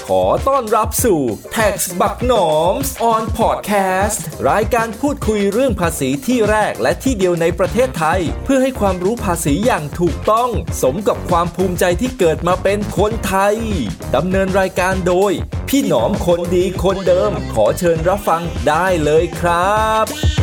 ขอต้อนรับสู่ Tax บักหนอม on podcast รายการพูดคุยเรื่องภาษีที่แรกและที่เดียวในประเทศไทยเพื่อให้ความรู้ภาษีอย่างถูกต้องสมกับความภูมิใจที่เกิดมาเป็นคนไทยดำเนินรายการโดยพี่หนอมคนดีคนเดิมขอเชิญรับฟังได้เลยครับ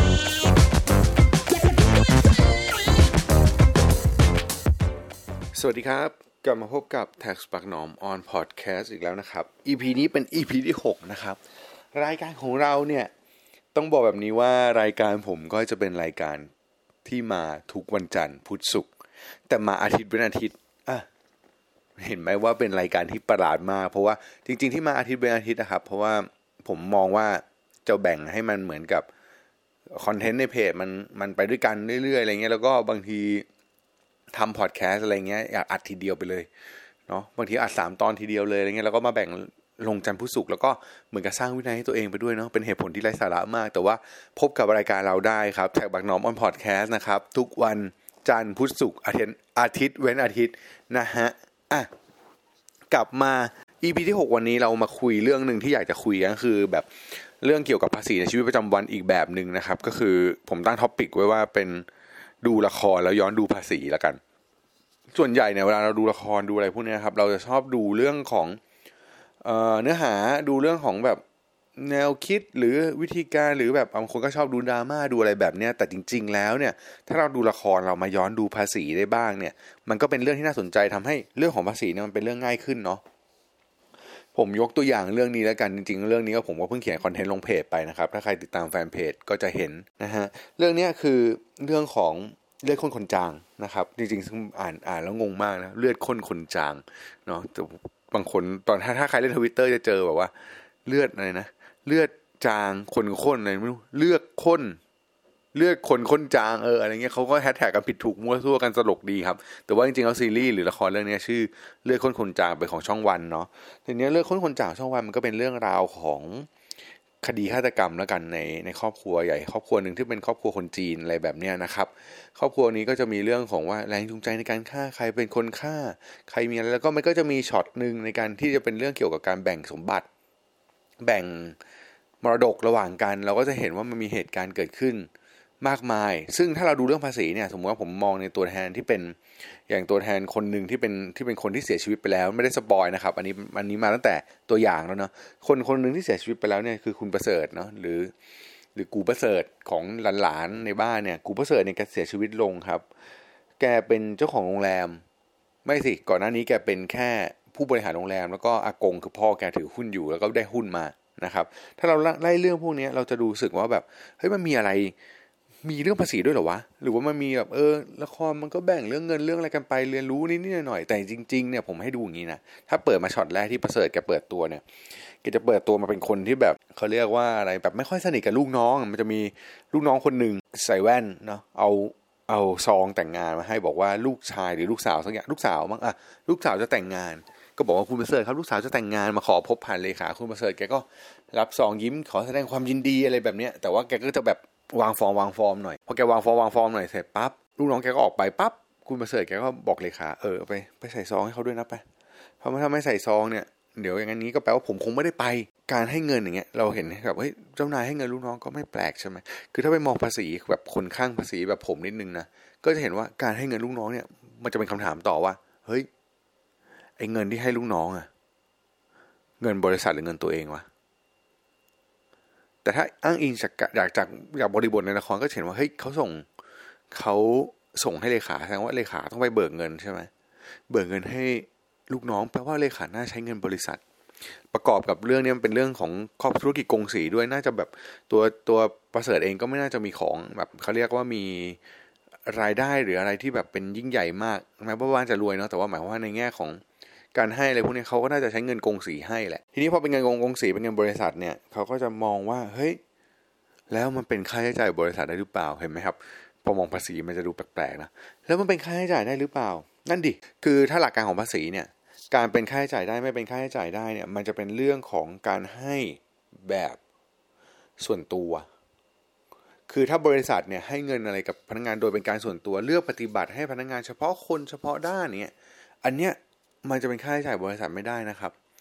สวัสดีครับกลับมาพบกับ Tax บักหนอม on podcast อีกแล้วนะครับ EP นี้เป็น EP ที่6นะครับรายการของเราเนี่ยต้องบอกแบบนี้ว่ารายการผมก็จะเป็นรายการที่มาทุกวันจันทร์พุธศุกร์แต่มาอาทิตย์เป็นอาทิตย์เห็นไหมว่าเป็นรายการที่ประหลาดมากเพราะว่าจริงๆที่มาอาทิตย์เป็นอาทิตย์นะครับเพราะว่าผมมองว่าจะแบ่งให้มันเหมือนกับคอนเทนต์ในเพจมันไปด้วยกันเรื่อยๆอะไรเงี้ยแล้วก็บางทีทำพอดแคสต์อะไรเงี้ยอยากอัดทีเดียวไปเลยเนาะบางทีอัด3ตอนทีเดียวเลยอะไรเงี้ยแล้วก็มาแบ่งลงจันทร์พุธศุกร์แล้วก็เหมือนกับสร้างวินัยให้ตัวเองไปด้วยเนาะเป็นเหตุผลที่ไร้สาระมากแต่ว่าพบกับรายการเราได้ครับแท็กบักหนอมออนพอดแคสต์นะครับทุกวันจันทร์พุธศุกร์อาทิตย์เว้นอาทิตย์นะฮะกลับมา EP ที่6วันนี้เรามาคุยเรื่องนึงที่อยากจะคุยก็คือแบบเรื่องเกี่ยวกับภาษีในชีวิตประจำวันอีกแบบนึงนะครับก็คือผมตั้งท็อปิกไว้ว่าเป็นดูละครแล้วย้อนดูภาษีละกันส่วนใหญ่เนี่ยเวลาเราดูละครดูอะไรพวกนี้ครับเราจะชอบดูเรื่องของเนื้อหาดูเรื่องของแบบแนวคิดหรือวิธีการหรือแบบบางคนก็ชอบดูดราม่าดูอะไรแบบเนี้ยแต่จริงๆแล้วเนี่ยถ้าเราดูละครเรามาย้อนดูภาษีได้บ้างเนี่ยมันก็เป็นเรื่องที่น่าสนใจทำให้เรื่องของภาษีเนี่ยมันเป็นเรื่องง่ายขึ้นเนาะผมยกตัวอย่างเรื่องนี้แล้วกันจริงๆเรื่องนี้ก็ผมก็เพิ่งเขียนคอนเทนต์ลงเพจไปนะครับถ้าใครติดตามแฟนเพจก็จะเห็นนะฮะเรื่องนี้คือเรื่องของเลือดข้นคนจางนะครับจริงๆอ่านแล้วงงมากนะเลือดข้นคนจางเนาะแต่บางคนตอนถ้าใครเล่น Twitter จะเจอแบบว่าเลือดอะไรนะเลือดจางคนข้นอะไรไม่รู้เลือดข้นเลือดคนจางอะไรเงี้ยเขาก็แฮชแท็กกันผิดถูกมั่วซั่วกันตลกดีครับแต่ว่าจริงๆแล้วซีรีส์หรือละครเรื่องนี้ชื่อเลือดข้นคนจางเป็นของช่องวันเนาะทีนี้เลือดข้นคนจางช่องวันมันก็เป็นเรื่องราวของคดีฆาตกรรมแล้วกันในครอบครัวใหญ่ครอบครัวหนึ่งที่เป็นครอบครัวคนจีนอะไรแบบเนี้ยนะครับครอบครัวนี้ก็จะมีเรื่องของว่าแรงจูงใจในการฆ่าใครเป็นคนฆ่าใครมีอะไรแล้วก็มันก็จะมีช็อตนึงในการที่จะเป็นเรื่องเกี่ยวกับการแบ่งสมบัติแบ่งมรดกระหว่างกันเราก็จะเห็นว่ามันมีเหตุการณ์เกิดขึ้นมากมายซึ่งถ้าเราดูเรื่องภาษีเนี่ยสมมติว่าผมมองในตัวแทนที่เป็นอย่างตัวแทนคนหนึ่งที่เป็นคนที่เสียชีวิตไปแล้วไม่ได้สปอยนะครับอันนี้มาตั้งแต่ตัวอย่างแล้วเนาะคนหนึ่งที่เสียชีวิตไปแล้วเนี่ยคือคุณประเสริฐเนาะหรือกูประเสริฐของหลานๆในบ้านเนี่ยกูประเสริฐเนี่ยแกเสียชีวิตลงครับแกเป็นเจ้าของโรงแรมไม่สิก่อนหน้านี้แกเป็นแค่ผู้บริหารโรงแรมแล้วก็อากงคือพ่อแกถือหุ้นอยู่แล้วก็ได้หุ้นมานะครับถ้าเราไล่เรื่องพวกนี้เราจะรู้สึกว่าแบบเฮ้ยมันมีอะไรมีเรื่องภาษีด้วยเหรอวะหรือว่ามันมีแบบละครมันก็แบ่งเรื่องเงินเรื่องอะไรกันไปเรียนรู้นิดๆหน่อยๆแต่จริงๆเนี่ยผมให้ดูอย่างนี้นะถ้าเปิดมาช็อตแรกที่ประเสริฐแกเปิดตัวเนี่ยแกจะเปิดตัวมาเป็นคนที่แบบเขาเรียกว่าอะไรแบบไม่ค่อยสนิทกับลูกน้องมันจะมีลูกน้องคนนึงใส่แว่นเนาะเอาซองแต่งงานมาให้บอกว่าลูกชายหรือลูกสาวสักอย่างลูกสาวมั้งลูกสาวจะแต่งงานก็บอกว่าคุณประเสริฐครับลูกสาวจะแต่งงานมาขอพบผ่านเลขาคุณประเสริฐแกก็รับซองยิ้มขอแสดงความยินดีอะไรแบบเนี้ยแต่ว่าแกก็จะแบบวางฟอร์มหน่อยพอแกวางฟอร์มหน่อยเสร็จปั๊บลูกน้องแกก็ออกไปปั๊บคุณประเสริฐแกก็บอกเลขาเอาไปใส่ซองให้เขาด้วยนะไปเพราะถ้าไม่ใส่ซองเนี่ยเดี๋ยวอย่างนี้ก็แปลว่าผมคงไม่ได้ไปการให้เงินอย่างเงี้ยเราเห็นแบบเฮ้ยเจ้านายให้เงินลูกน้องก็ไม่แปลกใช่ไหมคือถ้าไปมองภาษีแบบคนข้างภาษีแบบผมนิดนึงนะก็จะเห็นว่าการให้เงินลูกน้องเนี่ยมันจะเป็นคำถามต่อว่าเฮ้ยไอ้เงินที่ให้ลูกน้องเงินบริษัทหรือเงินตัวเองวะแต่ถ้าอ้างอิงจากบริบทในละครก็เห็นว่าเฮ้ยเขาส่งให้เลขาแสดงว่าเลขาต้องไปเบิกเงินใช่ไหมเบิกเงินให้ลูกน้องแปลว่าเลขาน่าใช้เงินบริษัทประกอบกับเรื่องนี้มันเป็นเรื่องของครอบธุรกิจกงสีด้วยน่าจะแบบตัวประเสริฐเองก็ไม่น่าจะมีของแบบเขาเรียกว่ามีรายได้หรืออะไรที่แบบเป็นยิ่งใหญ่มากแม้ว่าบ้านจะรวยเนาะแต่ว่าหมายว่าในแง่ของการให้อะไรพวกนี้เขาก็น่าจะใช้เงินกงสีให้แหละทีนี้พอเป็นเงินกงสีเป็นเงินบริษัทเนี่ยเขาก็จะมองว่าเฮ้ยแล้วมันเป็นค่าใช้จ่ายบริษัทได้หรือเปล่าเห็นไหมครับพอมองภาษีมันจะดูแปลกๆนะแล้วมันเป็นค่าใช้จ่ายได้หรือเปล่านั่นดิคือถ้าหลักการของภาษีเนี่ยการเป็นค่าใช้จ่ายได้ไม่เป็นค่าใช้จ่ายได้เนี่ยมันจะเป็นเรื่องของการให้แบบส่วนตัวคือถ้าบริษัทเนี่ยให้เงินอะไรกับพนักงานโดยเป็นการส่วนตัวเลือกปฏิบัติให้พนักงานเฉพาะคนเฉพาะด้านเนี่ยอันเนี้ยมันจะเป็นค่าใช้จ่ายบริษัทไม่ได้นะครับ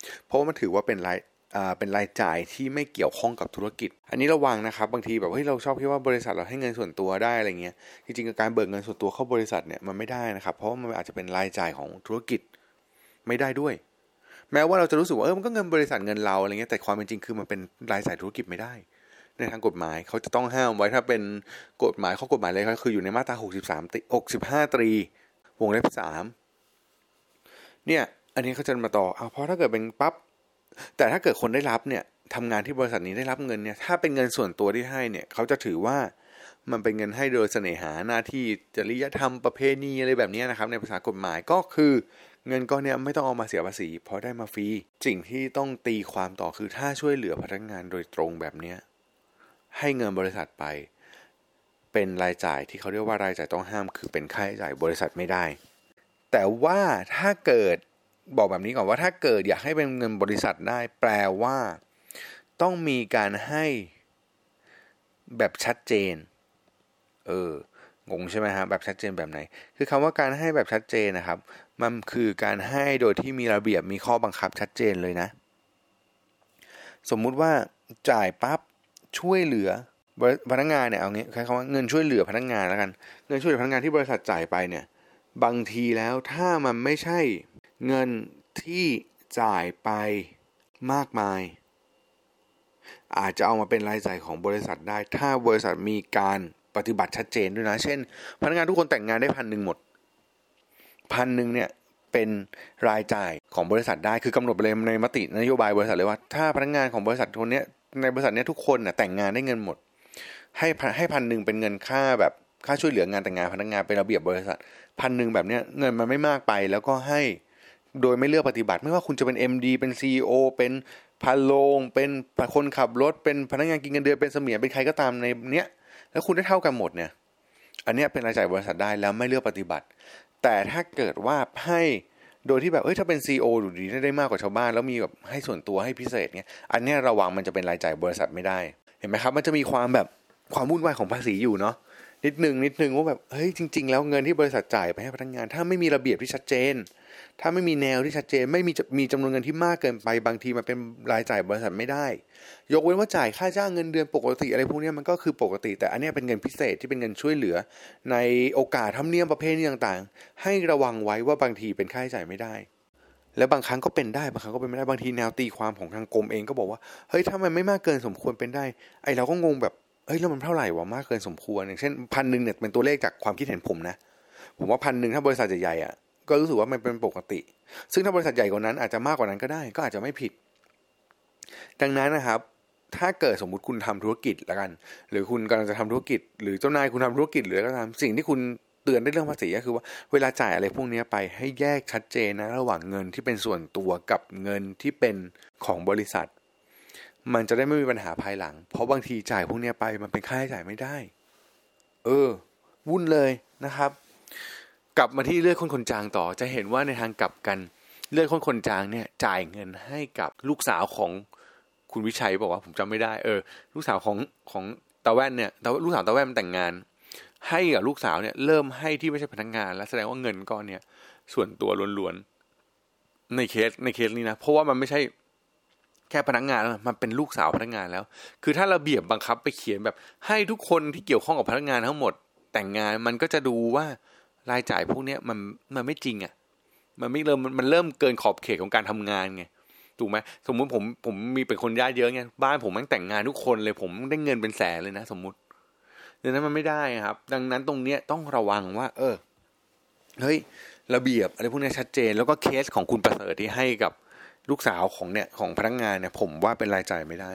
เพราะว่ามันถือว่าเป็นรายจ่ายที่ไม่เกี่ยวข้องกับธุรกิจอันนี้ระวังนะครับบางทีแบบเฮ้ยเราชอบคิดว่าบริษัทเราให้เงินส่วนตัวได้อะไรเงี้ยจริงๆการเบิกเงินส่วนตัวเข้าบริษัทเนี่ยมันไม่ได้นะครับเพราะว่ามันอาจจะเป็นรายจ่ายของธุรกิจไม่ได้ด้วยแม้ว่าเราจะรู้สึกว่ามันก็เงินบริษัทเงินเราอะไรเงี้ยแต่ความเป็นจริงคือมันเป็นรายจ่ายธุรกิจไม่ได้ในทางกฎหมายเขาจะต้องห้ามไว้ถ้าเป็นกฎหมายข้อกฎหมายเลยก็คืออยู่ในมาตรา65 ตรีวงเล็บ 3เนี่ยอันนี้เขาจะมาต่อเพราะถ้าเกิดเป็นปั๊บแต่ถ้าเกิดคนได้รับเนี่ยทำงานที่บริษัทนี้ได้รับเงินเนี่ยถ้าเป็นเงินส่วนตัวที่ให้เนี่ยเขาจะถือว่ามันเป็นเงินให้โดยเสน่หาหน้าที่จริยธรรมประเพณีอะไรแบบนี้นะครับในภาษากฎหมายก็คือเงินก้อนนี้ไม่ต้องเอามาเสียภาษีเพราะได้มาฟรีสิ่งที่ต้องตีความต่อคือถ้าช่วยเหลือพนักงานโดยตรงแบบนี้ให้เงินบริษัทไปเป็นรายจ่ายที่เขาเรียกว่ารายจ่ายต้องห้ามคือเป็นค่าใช้จ่ายบริษัทไม่ได้แต่ว่าถ้าเกิดบอกแบบนี้ก่อนว่าถ้าเกิดอยากให้เป็นเงินบริษัทได้แปลว่าต้องมีการให้แบบชัดเจนงงใช่ไหมฮะแบบชัดเจนแบบไหนคือคำว่าการให้แบบชัดเจนนะครับมันคือการให้โดยที่มีระเบียบมีข้อบังคับชัดเจนเลยนะสมมุติว่าจ่ายปั๊บช่วยเหลือพนักงานเนี่ยเอางี้ใช้คำว่าเงินช่วยเหลือพนักงานแล้วกันเงินช่วยเหลือพนักงานที่บริษัทจ่ายไปเนี่ยบางทีแล้วถ้ามันไม่ใช่เงินที่จ่ายไปมากมายอาจจะเอามาเป็นรายจ่ายของบริษัทได้ถ้าบริษัทมีการปฏิบัติชัดเจนด้วยนะเช่นพนักงานทุกคนแต่งงานได้1,000หมด1,000เนี่ยเป็นรายจ่ายของบริษัทได้คือกำหนดไปเลยในมตินโยบายบริษัทเลยว่าถ้าพนักงานของบริษัทคนนี้ในบริษัทนี้ทุกคนแต่งงานได้เงินหมดให้1,000เป็นเงินค่าแบบค่าช่วยเหลืองานแต่งงานพนักงานเป็นระเบียบบริษัท1,000แบบเนี้ยเงินมันไม่มากไปแล้วก็ให้โดยไม่เลือกปฏิบัติไม่ว่าคุณจะเป็น MD เป็น CEO เป็นพาโลงเป็นคนขับรถเป็นพนักงานกินเงินเดือนเป็นเสมียนเป็นใครก็ตามในเนี้ยแล้วคุณได้เท่ากันหมดเนี่ยอันนี้เป็นรายจ่ายบริษัทได้แล้วไม่เลือกปฏิบัติแต่ถ้าเกิดว่าให้โดยที่แบบถ้าเป็น CEO ดูดีได้มากกว่าชาวบ้านแล้วมีแบบให้ส่วนตัวให้พิเศษเนี่ยอันนี้ระวังมันจะเป็นรายจ่ายบริษัทไม่ได้เห็นไหมครับมันจะมีความแบบความวุ่นวายของภาษีอยู่เนาะนิดนึงว่าแบบเฮ้ยจริงๆแล้วเงินที่บริษัทจ่ายไปให้พนักงานถ้าไม่มีระเบียบที่ชัดเจนถ้าไม่มีแนวที่ชัดเจนไม่มีจำนวนเงินที่มากเกินไปบางทีมันเป็นรายจ่ายบริษัทไม่ได้ยกเว้นว่าจ่ายค่าจ้างเงินเดือนปกติอะไรพวกนี้มันก็คือปกติแต่อันนี้เป็นเงินพิเศษที่เป็นเงินช่วยเหลือในโอกาสธรรมเนียมประเพณีต่างๆให้ระวังไว้ว่าบางทีเป็นค่าใช้จ่ายไม่ได้แล้วบางครั้งก็เป็นได้บางครั้งก็เป็นไม่ได้บางทีแนวตีความของทางกรมเองก็บอกว่าเฮ้ยถ้ามันไม่มากเกินสมควรเป็นได้ไอเราก็งงแบบเฮ้ยแล้วมันเท่าไหร่วะมากเกินสมควรอย่างเช่น1,000เนี่ยเป็นตัวเลขจากความคิดเห็นผมนะผมว่า1,000ถ้าบริษัทใหญ่ๆก็รู้สึกว่ามันเป็นปกติซึ่งถ้าบริษัทใหญ่กว่านั้นอาจจะมากกว่านั้นก็ได้ก็อาจจะไม่ผิดดังนั้นนะครับถ้าเกิดสมมุติคุณทำธุรกิจละกันหรือคุณกำลังจะทำธุรกิจหรือเจ้านายคุณทำธุรกิจหรือก็ตามสิ่งที่คุณเตือนได้เรื่องภาษีก็คือว่าเวลาจ่ายอะไรพวกนี้ไปให้แยกชัดเจนนะระหว่างเงินที่เป็นส่วนตัวกับเงินที่เป็นของบริษัทมันจะได้ไม่มีปัญหาภายหลังเพราะบางทีจ่ายพวกนี้ไปมันเป็นค่าใช้จ่ายไม่ได้วุ่นเลยนะครับกลับมาที่เลือดข้นคนจางต่อจะเห็นว่าในทางกลับกันเลือดข้นคนจางเนี่ยจ่ายเงินให้กับลูกสาวของคุณวิชัยบอกว่าผมจำไม่ได้ลูกสาวของตาแว่นเนี่ยลูกสาวตาแว่นมันแต่งงานให้กับลูกสาวเนี่ยเริ่มให้ที่ไม่ใช่พนักงานแล้วแสดงว่าเงินก้อนเนี่ยส่วนตัวล้วนๆในเคสนี้นะเพราะว่ามันไม่ใช่แค่พนักงานแล้วมันเป็นลูกสาวพนักงานแล้วคือถ้าระเบียบบังคับไปเขียนแบบให้ทุกคนที่เกี่ยวข้องกับพนักงานทั้งหมดแต่งงานมันก็จะดูว่ารายจ่ายพวกนี้มันไม่จริงมันไม่เริ่มเกินขอบเขตของการทำงานไงถูกไหมสมมุติผมมีเป็นคนญาติเยอะไงบ้านผมแม่งแต่งงานทุกคนเลยผมได้เงินเป็นแสนเลยนะสมมุติดังนั้นมันไม่ได้ครับดังนั้นตรงเนี้ยต้องระวังว่าเฮ้ยระเบียบอะไรพวกนี้ชัดเจนแล้วก็เคสของคุณประเสริฐที่ให้กับลูกสาวของพนักงานเนี่ยผมว่าเป็นรายจ่ายไม่ได้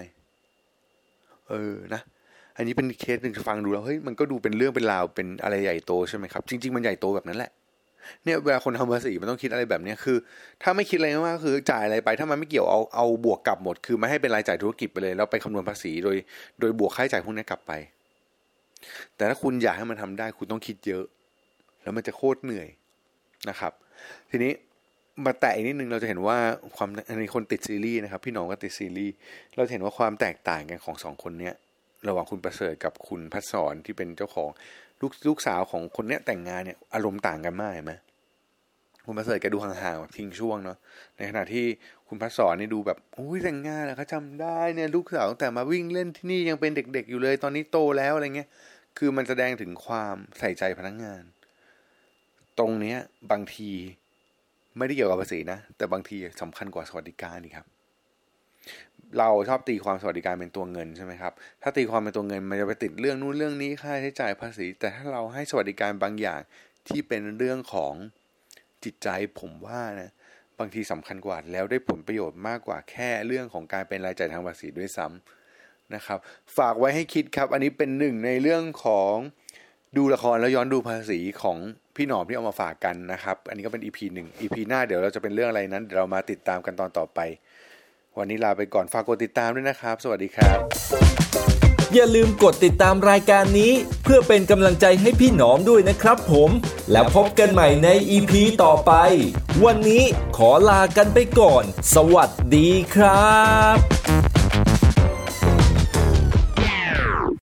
นะอันนี้เป็นเคสหนึ่งฟังดูแล้วเฮ้ยมันก็ดูเป็นเรื่องเป็นราวเป็นอะไรใหญ่โตใช่ไหมครับจริงๆมันใหญ่โตแบบนั้นแหละเนี่ยเวลาคนทำภาษีมันต้องคิดอะไรแบบนี้คือถ้าไม่คิดอะไรมากคือจ่ายอะไรไปถ้ามันไม่เกี่ยวเอาบวกกลับหมดคือไม่ให้เป็นรายจ่ายธุรกิจไปเลยแล้วไปคำนวณภาษีโดยบวกค่าใช้จ่ายพวกนี้กลับไปแต่ถ้าคุณอยากให้มันทำได้คุณต้องคิดเยอะแล้วมันจะโคตรเหนื่อยนะครับทีนี้มาแตะอีกนิดนึงเราจะเห็นว่าความในคนติดซีรีส์นะครับพี่น้องก็ติดซีรีส์เราเห็นว่าความแตกต่างกันของ2คนเนี้ยระหว่างคุณประเสริฐกับคุณพัชสรที่เป็นเจ้าของลูกสาวของคนเนี้ยแต่งงานเนี่ยอารมณ์ต่างกันมากเห็นไหมคุณประเสริฐแกดูห่างๆทิ้งช่วงเนาะในขณะที่คุณพัชสอนนี่ดูแบบอุ้ยแต่งงานแล้วเขาจำได้เนี่ยลูกสาวตั้งแต่มาวิ่งเล่นที่นี่ยังเป็นเด็กๆอยู่เลยตอนนี้โตแล้วอะไรเงี้ยคือมันแสดงถึงความใส่ใจพนักงานตรงเนี้ยบางทีไม่ได้เกี่ยวกับภาษีนะแต่บางทีสำคัญกว่าสวัสดิการนี่ครับเราชอบตีความสวัสดิการเป็นตัวเงินใช่ไหมครับถ้าตีความเป็นตัวเงินมันจะไปติดเรื่องนู้นเรื่องนี้ค่าใช้จ่ายภาษีแต่ถ้าเราให้สวัสดิการบางอย่างที่เป็นเรื่องของจิตใจผมว่านะบางทีสำคัญกว่าแล้วได้ผลประโยชน์มากกว่าแค่เรื่องของการเป็นรายจ่ายทางภาษีด้วยซ้ำนะครับฝากไว้ให้คิดครับอันนี้เป็นหนึ่งในเรื่องของดูละครแล้วย้อนดูภาษีของพี่หนอมที่เอามาฝากกันนะครับอันนี้ก็เป็น EP 1 EP หน้าเดี๋ยวเราจะเป็นเรื่องอะไรนั้นเดี๋ยวเรามาติดตามกันตอนต่อไปวันนี้ลาไปก่อนฝากกดติดตามด้วยนะครับสวัสดีครับอย่าลืมกดติดตามรายการนี้เพื่อเป็นกำลังใจให้พี่หนอมด้วยนะครับผมแล้วพบกันใหม่ใน EP ต่อไปวันนี้ขอลากันไปก่อนสวัสดีครับ